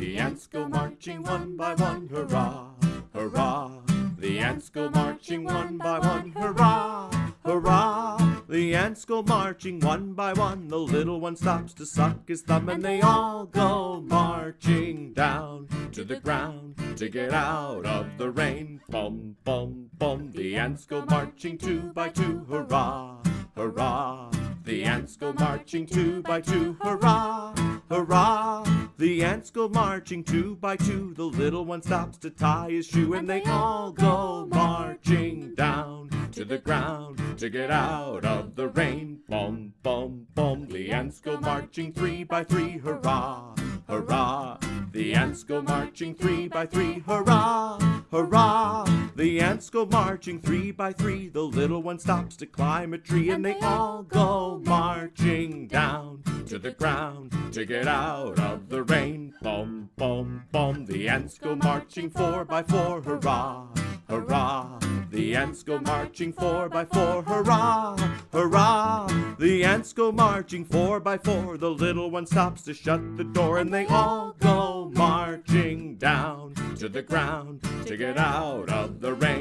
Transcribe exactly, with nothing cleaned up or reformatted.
The ants go marching one by one, hurrah, hurrah. The ants go marching one by one, hurrah, hurrah. The ants go marching one by one. The little one stops to suck his thumb, and they all go marching down to the ground to get out of the rain. Bum, bum, bum. The ants go marching two by two, hurrah, hurrah. The ants go marching two by two, hurrah, hurrah. The ants go marching two by two. The little one stops to tie his shoe, and they all go marching down to the ground to get out of the rain. Bum, bum, bum. The ants go marching three by three, hurrah, hurrah. The ants go marching three by three, hurrah, hurrah. The ants go marching three by three. The little one stops to climb a tree, and they all go marching down to the ground to get out of the rain. Bum, bum, bum. The ants go marching four by four, hurrah, hurrah. The ants go marching four by four, hurrah, hurrah. The ants go marching four by four. The little one stops to shut the door, and they all go marching down to the ground to get out of the rain.